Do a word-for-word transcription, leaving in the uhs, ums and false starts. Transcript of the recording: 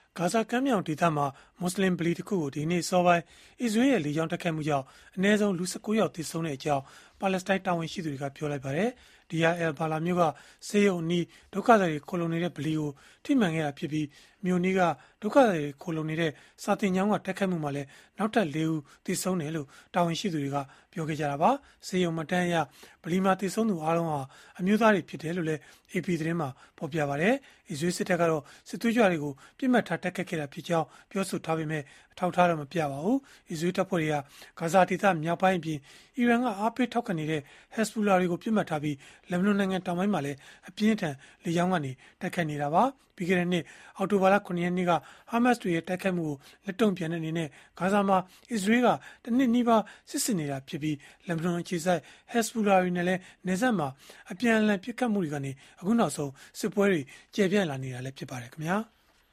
ဂါဇာကမ်းမြောင်ဒေသမှာမွတ်စလင်ဗလီတစ်ခုကိုဒီနေ့စောပိုင်းအစ္စရေးရဲ့လေကြောင်းတိုက်ခိုက်မှုကြောင့်အနည်းဆုံးလူ၁၉ယောက်သေဆုံးတဲ့အကြောင်းပါလက်စတိုင်းတာဝန်ရှိသူတွေကပြောလိုက်ပါတယ်။ Deir el-Balah မြို့ကဆေးရုံအနီးဒုက္ခသည်တွေခိုလုံနေတဲ့ဗလီကိုထိမှန်ခဲ့တာဖြစ်ပြီးမြို့နီးကဒုက္ခသည်တွေခိုလုံနေတဲ့စာသင်ကျောင်းကတိုက်ခိုက်မှုမှာလည်းနောက်ထပ်၄ဦးသေဆုံးတယ်လို့တာဝန်ရှိသူတွေကပြောခဲ့ကြတာပါ။ဆေးရုံမှတ်တမ်းအရဗလီမှာသေဆုံးသူအားလုံးဟာအမျိုးသားတွေဖြစ်တယ်လို့လည်း အေပီ သတင်းမှာဖော်ပြပါတယ်။အစ္စရေးစစ်တပ်ကတော့စစ်သွေးကြွတွေကိုပြစ်မှတ်ထားတိုက်ခိုက်ခဲ့တာဖြစ်ကြောင်းပြောဆိုထားပေမဲ့အထောက်အထားတော့မပြပါဘူး။အစ္စရေးတပ်ဖွဲ့တွေကဂါဇာဒေသမြောက်ပိုင်းအပြင်အီရန်ကအားပေးထောက်ခံနေတဲ့ Hezbollah တွေကိုပြစ်မှတ်ထားပြီးလက်ဘနွန်နိုင်ငံတောင်ပိုင်းမှာလည်းအပြင်းအထန်လေကြောင်းကနေတိုက်ခိုက်နေတာပါ။ပြီးခဲ့တဲ့နှစ်အောက်တိုဘာလခုနှစ်ရက်နေ့ကဟာမတ်စ်တွေရဲ့တိုက်ခိုက်မှုကိုလက်တုံ့ပြန်တဲ့အနေနဲ့ဂါဇာမှာအစ္စရေးကတနစ်နီးပါးစစ်ဆင်နေတာဖြစ်ပြီးလက်ဘနွန်အခြေစိုက် Hezbollah တွေနဲ့လည်းနေဆက်မှာအပြန်အလှန်ပစ်ခတ်မှုတွေကနေအခုနောက်ဆုံးစစ်ပွဲတွေကျေပြန့်လာနေတာလည်းဖြစ်ပါတယ်ခင်ဗျာ။